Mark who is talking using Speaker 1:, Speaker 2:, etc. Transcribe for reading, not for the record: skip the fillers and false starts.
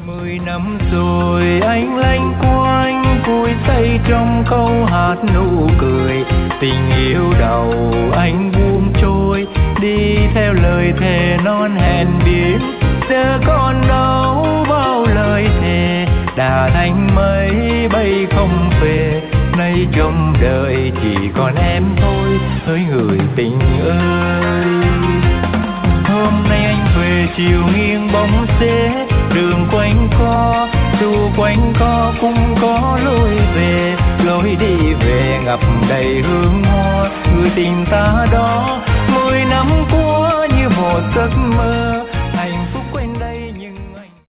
Speaker 1: 10 năm rồi anh lanh quanh vui say trong câu hát nụ cười. Tình yêu đầu anh buông trôi đi theo lời thề non hẹn biển. Giờ còn đâu bao lời thề đã thành mây bay không về. Nay trong đời chỉ còn em thôi hỡi người tình ơi. Hôm nay anh về chiều nghiêng bóng xế, đường quanh co dù quanh co cũng có lối về. Lối đi về ngập đầy hương hoa, người tình ta đó 10 năm qua như một giấc mơ.